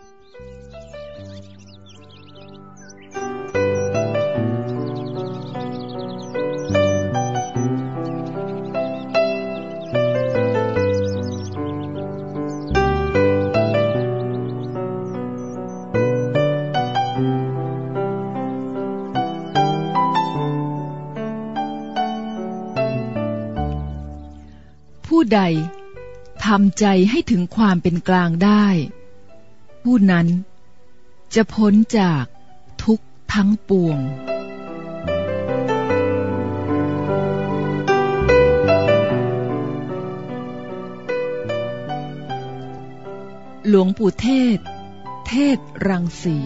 ผู้ใดทำใจให้ถึงความเป็นกลางได้ผู้นั้นจะพ้นจากทุกข์ทั้งปวงหลวงปู่เทศ เทศรังสี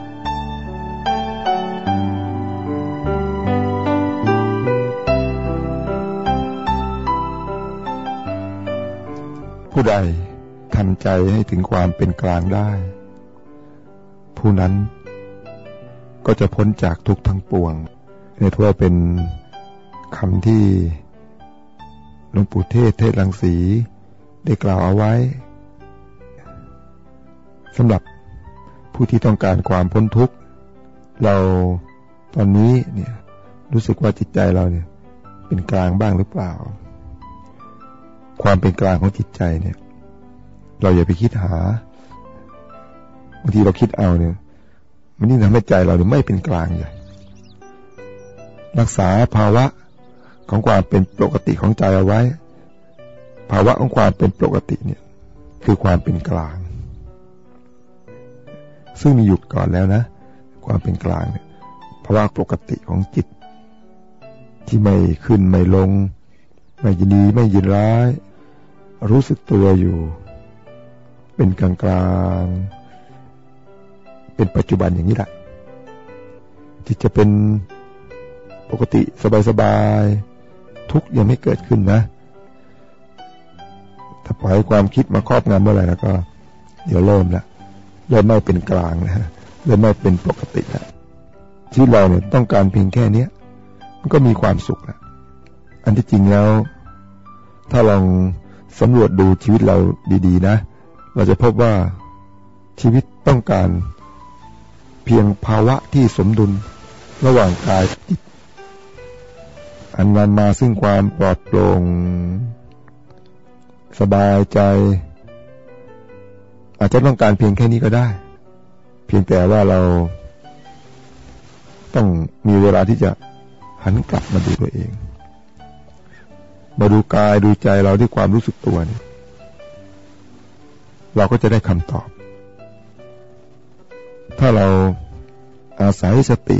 ผู้ใดทำใจให้ถึงความเป็นกลางได้ผู้นั้นก็จะพ้นจากทุกข์ทั้งปวงนี่ถือว่าเป็นคำที่หลวงปู่เทศ เทศรังสีได้กล่าวเอาไว้สำหรับผู้ที่ต้องการความพ้นทุกข์เราตอนนี้เนี่ยรู้สึกว่าจิตใจเราเนี่ยเป็นกลางบ้างหรือเปล่าความเป็นกลางของจิตใจเนี่ยเราอย่าไปคิดหาบางทีเราคิดเอาเนี่ยมันยิ่งทำให้ใจเราเนี่ยไม่เป็นกลางใหญ่รักษาภาวะของความเป็นปกติของใจเอาไว้ภาวะของความเป็นปกติเนี่ยคือความเป็นกลางซึ่งมีอยู่ก่อนแล้วนะความเป็นกลางเนี่ยภาวะปกติของจิตที่ไม่ขึ้นไม่ลงไม่ยินดีไม่ยินร้ายรู้สึกตัวอยู่เป็นกลางกลางเป็นปัจจุบันอย่างนี้แหละจิตจะเป็นปกติสบายๆทุกข์ยังไม่เกิดขึ้นนะถ้าปล่อยให้ความคิดมาครอบงำเมื่อไหร่แล้วก็เดี๋ยวเริ่มไม่เป็นกลางนะเริ่มไม่เป็นปกติแล้วชีวิตเราเนี่ยต้องการเพียงแค่นี้มันก็มีความสุขแล้วอันที่จริงแล้วถ้าลองสำรวจดูชีวิตเราดีๆนะเราจะพบว่าชีวิตต้องการเพียงภาวะที่สมดุลระหว่างกายจิตอันนำมาซึ่งความปลอดโปร่งสบายใจอาจจะต้องการเพียงแค่นี้ก็ได้เพียงแต่ว่าเราต้องมีเวลาที่จะหันกลับมาดูตัวเองมาดูกายดูใจเราด้วยความรู้สึกตัวเนี่ยเราก็จะได้คำตอบถ้าเราอาศัยสติ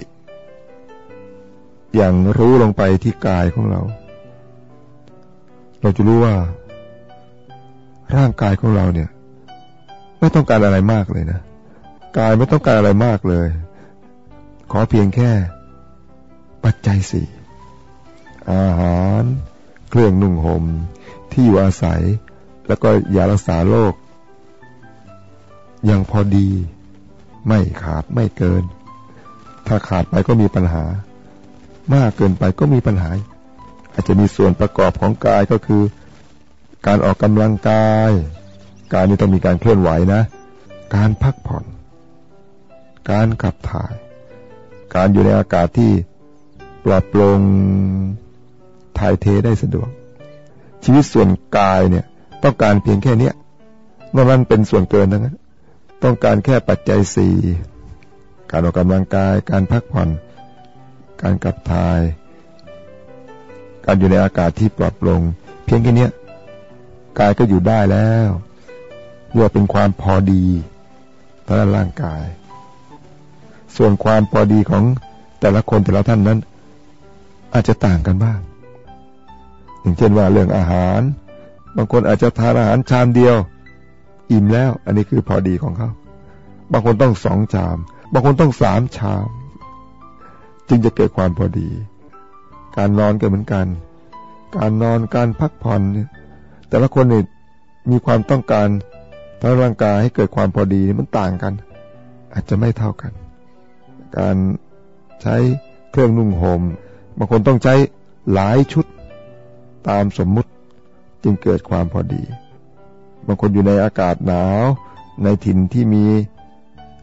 อย่างรู้ลงไปที่กายของเราเราจะรู้ว่าร่างกายของเราเนี่ยไม่ต้องการอะไรมากเลยนะกายไม่ต้องการอะไรมากเลยขอเพียงแค่ปัจจัยสี่อาหารเครื่องนุ่งห่มที่อยู่อาศัยแล้วก็ยารักษาโรคยังพอดีไม่ขาดไม่เกินถ้าขาดไปก็มีปัญหามากเกินไปก็มีปัญหาอาจจะมีส่วนประกอบของกายก็คือการออกกำลังกายกายนี้ต้องมีการเคลื่อนไหวนะการพักผ่อนการขับถ่ายการอยู่ในอากาศที่ปลอดโปร่งถ่ายเทได้สะดวกชีวิตส่วนกายเนี่ยต้องการเพียงแค่นี้นอกนั้นเป็นส่วนเกินทั้งนั้นต้องการแค่ปัจจัยสี่การออกกำลังกายการพักผ่อนการขับถ่ายการอยู่ในอากาศที่ปลอดโปร่งเพียงแค่นี้กายก็อยู่ได้แล้วเรียกว่าเป็นความพอดีทางร่างกายส่วนความพอดีของแต่ละคนแต่ละท่านนั้นอาจจะต่างกันบ้างอย่างเช่นว่าเรื่องอาหารบางคนอาจจะทานอาหารชามเดียวอิ่มแล้วอันนี้คือพอดีของเขาบางคนต้อง2 ชามบางคนต้อง3 ชามจึงจะเกิดความพอดีการนอนก็เหมือนกันการนอนการพักผ่อนแต่ละคนนี่มีความต้องการทางร่างกายให้เกิดความพอดีมันต่างกันอาจจะไม่เท่ากันการใช้เครื่องนุ่งห่มบางคนต้องใช้หลายชุดตามสมมุติจึงเกิดความพอดีบางคนอยู่ในอากาศหนาวในถิ่นที่มี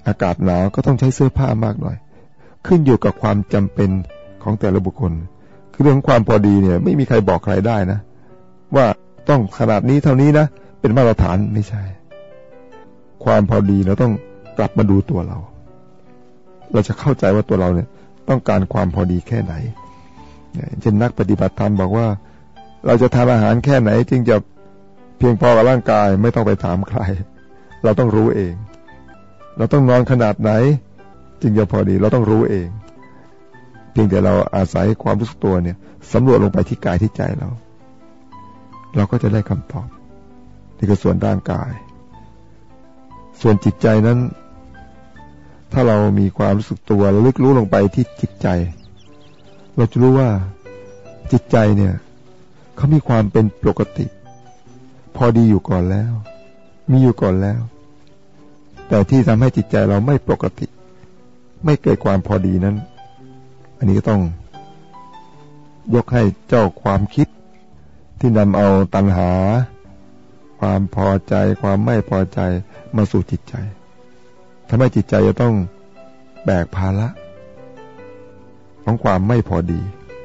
อากาศหนาวก็ต้องใช้เสื้อผ้ามากหน่อยขึ้นอยู่กับความจำเป็นของแต่ละบุคคลคือเรื่องความพอดีเนี่ยไม่มีใครบอกใครได้นะว่าต้องขนาดนี้เท่านี้นะเป็นมาตรฐานไม่ใช่ความพอดีเราต้องกลับมาดูตัวเราจะเข้าใจว่าตัวเราเนี่ยต้องการความพอดีแค่ไหนเช่นนักปฏิบัติธรรมบอกว่าเราจะทานอาหารแค่ไหนจึงจะเพียงพอกับร่างกายไม่ต้องไปถามใครเราต้องรู้เองเราต้องนอนขนาดไหนจึงจะพอดีเราต้องรู้เองเพียงแต่เราอาศัยความรู้สึกตัวเนี่ยสำรวจลงไปที่กายที่ใจเราก็จะได้คำตอบนี่คือส่วนร่างกายส่วนจิตใจนั้นถ้าเรามีความรู้สึกตัวระลึกรู้ลงไปที่จิตใจเราจะรู้ว่าจิตใจเนี่ยเขามีความเป็นปกติพอดีอยู่ก่อนแล้วมีอยู่ก่อนแล้วแต่ที่ทำให้จิตใจเราไม่ปกติไม่เกิดความพอดีนั้นอันนี้ก็ต้องยกให้เจ้าความคิดที่นำเอาตัณหาความพอใจความไม่พอใจมาสู่จิตใจทำให้จิตใจจะต้องแบกภาระของความไม่พอดี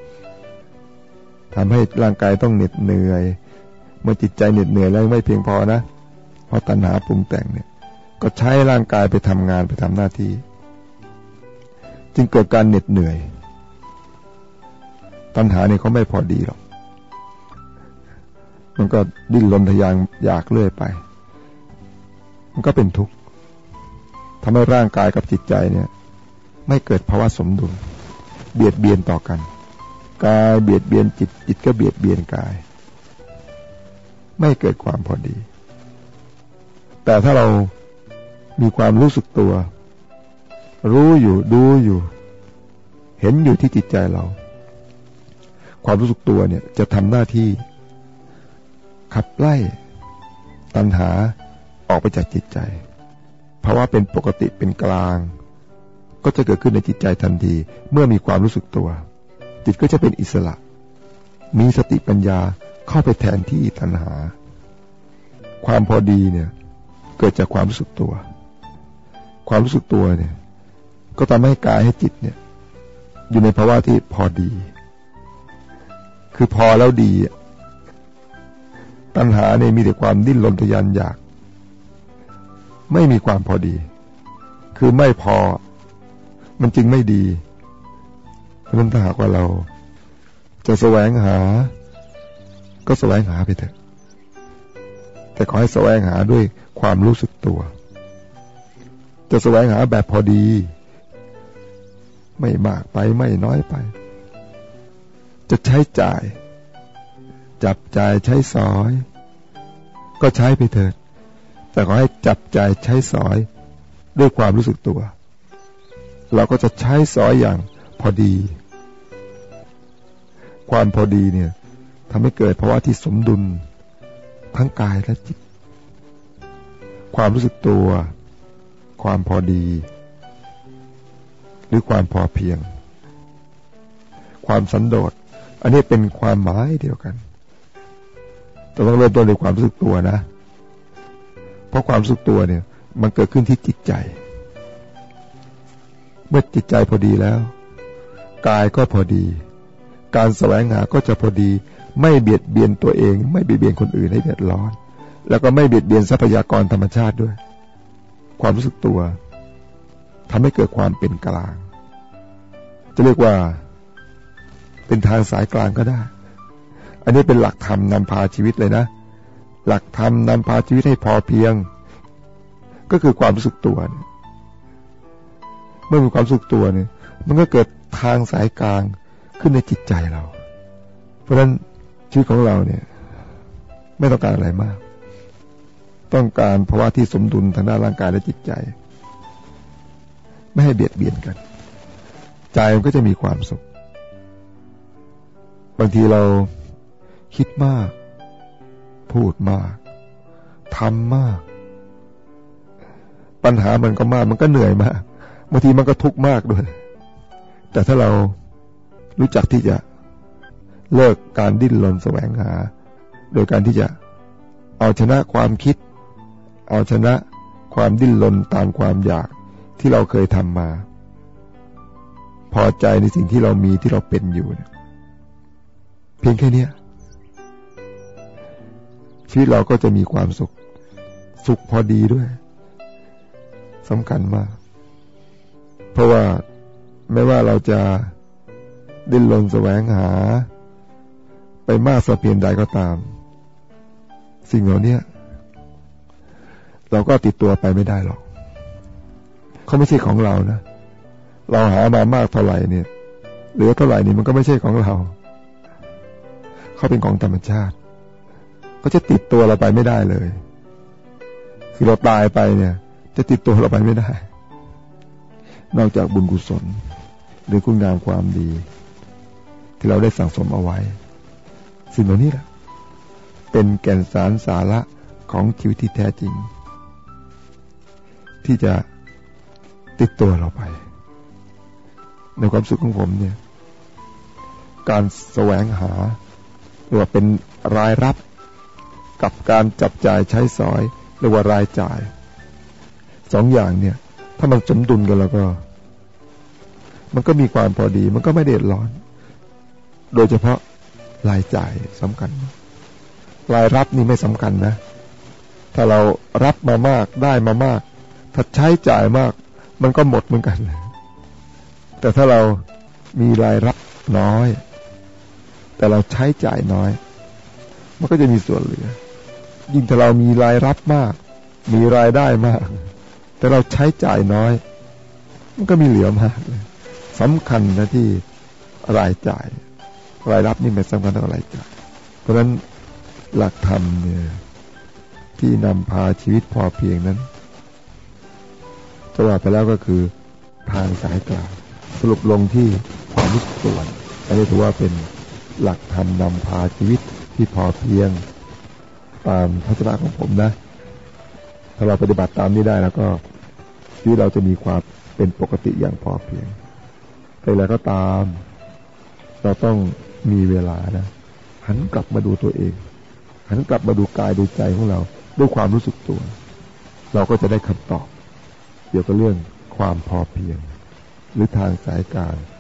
ทำให้ร่างกายต้องเหน็ดเหนื่อยเมื่อจิตใจเหน็ดเหนื่อยแล้วไม่เพียงพอนะเพราะตัณหาปรุงแต่งเนี่ยก็ใช้ร่างกายไปทำงานไปทำหน้าที่จึงเกิดการเหน็ดเหนื่อยตัณหาเนี่ยเขาไม่พอดีหรอกมันก็ดิ้นรนทะยานอยากเลื่อยไปมันก็เป็นทุกข์ทำให้ร่างกายกับจิตใจเนี่ยไม่เกิดภาวะสมดุลเบียดเบียนต่อกันกายเบียดเบียนจิตจิตก็เบียดเบียนกายไม่เกิดความพอดีแต่ถ้าเรามีความรู้สึกตัวรู้อยู่ดูอยู่เห็นอยู่ที่จิตใจเราความรู้สึกตัวเนี่ยจะทำหน้าที่ขับไล่ตัณหาออกไปจากจิตใจภาวะเป็นปกติเป็นกลางก็จะเกิดขึ้นในจิตใจทันทีเมื่อมีความรู้สึกตัวจิตก็จะเป็นอิสระมีสติปัญญาเข้าไปแทนที่ตัณหาความพอดีเนี่ยเกิดจากความรู้สึกตัวความรู้สึกตัวเนี่ยก็ทำให้กายให้จิตเนี่ยอยู่ในภาวะที่พอดีคือพอแล้วดีตัณหาเนี่ยมีแต่ความดิ้นรนทะยานอยากไม่มีความพอดีคือไม่พอมันจึงไม่ดีเพราะฉะนั้นถ้าหากว่าเราจะแสวงหาก็แสวงหาไปเถอะแต่ขอให้แสวงหาด้วยความรู้สึกตัวจะแสวงหาแบบพอดีไม่มากไปไม่น้อยไปจะใช้จ่ายจับจ่ายใช้สอยก็ใช้ไปเถิดแต่ขอให้จับจ่ายใช้สอยด้วยความรู้สึกตัวเราก็จะใช้สอยอย่างพอดีความพอดีเนี่ยทำให้เกิดภาวะที่สมดุลทั้งกายและจิตความรู้สึกตัวความพอดีหรือความพอเพียงความสันโดษอันนี้เป็นความหมายเดียวกันแต่ต้องเริ่มต้นด้วยความรู้สึกตัวนะเพราะความรู้สึกตัวเนี่ยมันเกิดขึ้นที่จิตใจเมื่อจิตใจพอดีแล้วกายก็พอดีการแสวงหาก็จะพอดีไม่เบียดเบียนตัวเองไม่เบียดเบียนคนอื่นให้เดือดร้อนแล้วก็ไม่เบียดเบียนทรัพยากรธรรมชาติด้วยความรู้สึกตัวทำให้เกิดความเป็นกลางจะเรียกว่าเป็นทางสายกลางก็ได้อันนี้เป็นหลักธรรมนำพาชีวิตเลยนะหลักธรรมนำพาชีวิตให้พอเพียงก็คือความรู้สึกตัวเมื่อมีความรู้สึกตัวเนี่ยมันก็เกิดทางสายกลางขึ้นในจิตใจเราเพราะฉะนั้นชีวิตของเราเนี่ยไม่ต้องการอะไรมากต้องการภาวะที่สมดุลทางด้านร่างกายและจิตใจไม่ให้เบียดเบียนกันใจมันก็จะมีความสุขบางทีเราคิดมากพูดมากทำมากปัญหามันก็มากมันก็เหนื่อยมากบางทีมันก็ทุกข์มากด้วยแต่ถ้าเรารู้จักที่จะเลิกการดิ้นรนแสวงหาโดยการที่จะเอาชนะความคิดเอาชนะความดิ้นรนตามความอยากที่เราเคยทำมาพอใจในสิ่งที่เรามีที่เราเป็นอยู่เนี่ยเพียงแค่นี้ชีวิตเราก็จะมีความสุขพอดีด้วยสำคัญมากเพราะว่าไม่ว่าเราจะดิ้นรนแสวงหาไปมากสักเพียงใดก็ตามสิ่งเหล่านี้เราก็ติดตัวไปไม่ได้หรอกเขาไม่ใช่ของเรานะเราหามามากเท่าไหร่เนี่ยเหลือเท่าไหร่นี่มันก็ไม่ใช่ของเราเขาเป็นของธรรมชาติเขาจะติดตัวเราไปไม่ได้เลยคือเราตายไปเนี่ยจะติดตัวเราไปไม่ได้นอกจากบุญกุศลหรือคุณงามความดีที่เราได้สั่งสมเอาไว้สิ่งเหล่านี้แหละเป็นแก่นสารสาระของชีวิตที่แท้จริงที่จะติดตัวเราไปในความสุขของผมเนี่ยการแสวงหาหรือว่าเป็นรายรับกับการจับจ่ายใช้สอยหรือว่ารายจ่ายสองอย่างเนี่ยถ้ามันสมดุลกันแล้วก็มันก็มีความพอดีมันก็ไม่เดือดร้อนโดยเฉพาะรายจ่ายสำคัญรายรับนี่ไม่สำคัญนะถ้าเรารับมามากได้มามากถ้าใช้จ่ายมากมันก็หมดเหมือนกันแต่ถ้าเรามีรายรับน้อยแต่เราใช้จ่ายน้อยมันก็จะมีส่วนเหลือยิ่งถ้าเรามีรายรับมากมีรายได้มากแต่เราใช้จ่ายน้อยมันก็มีเหลือมากเลยสำคัญนะที่รายจ่ายรายรับนี่ไม่สำคัญเท่ารายจ่ายเพราะฉะนั้นหลักธรรมเนี่ยที่นำพาชีวิตพอเพียงนั้นจะว่าไปแล้วก็คือทางสายกลางสรุปลงที่ความรู้สึกตัวอันนี้ถือว่าเป็นหลักธรรมนำพาชีวิตที่พอเพียงตามทัศนะของผมนะถ้าเราปฏิบัติตามนี้ได้แล้วก็ชีวิตเราจะมีความเป็นปกติอย่างพอเพียงแต่แล้วก็ตามเราต้องมีเวลานะหันกลับมาดูตัวเองหันกลับมาดูกายดูใจของเราด้วยความรู้สึกตัวเราก็จะได้คำตอบเกี่ยวกับเรื่องความพอเพียงหรือทางสายกลาง